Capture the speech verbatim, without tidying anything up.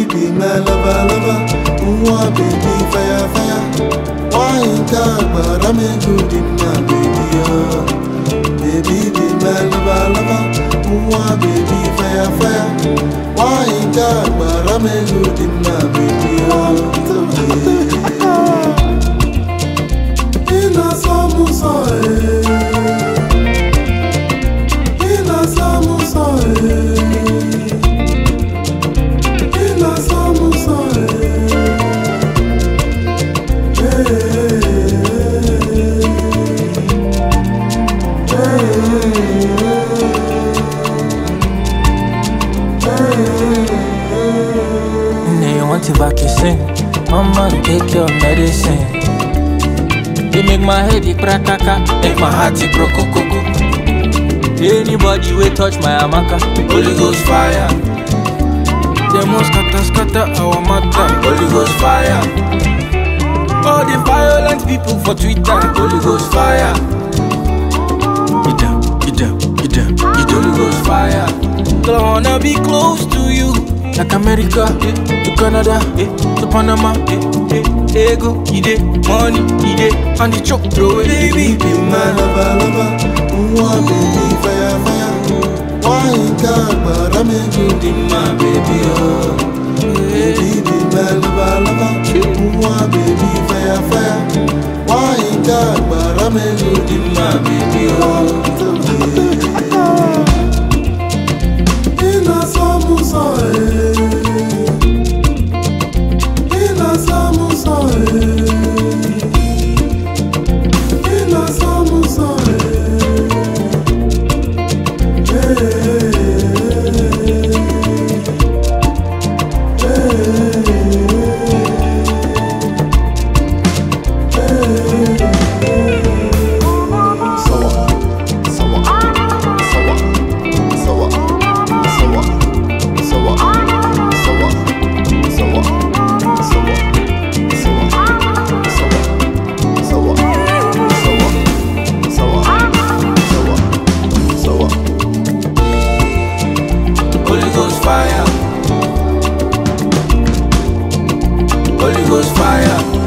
be my lover, lover. Mwah, baby, fire, fire. Wine car, but I'm a good in my baby, oh. Baby, be my lover, lover. Mwah, baby, fire, fire. Wine car, but I'm a good in my baby, oh. Ina samu sae, ina samu sae. Back you sing, mama take your medicine. They make my head it prakaka, make my heart it krokokoko. Anybody will touch my amaka, Holy Ghost fire. They must scatter, scatter our matter, Holy Ghost fire. All the violent people for Twitter, Holy Ghost fire. Get down, get down, get down, get down, Holy Ghost fire. Girl, I wanna be close to you. Like America, eh, to Canada, eh, to Panama, eh, eh, ego, ide, money, ide, and the choke throw it. Baby, be my lover, lover. Mwah, baby, fire, fire. Wine car, but I'm a good in my baby, oh. Baby, be my lover, lover. Mwah, baby, fire, fire. Wine car, but I'm a good in my baby, oh. Ina samu sae. Holy Ghost fire.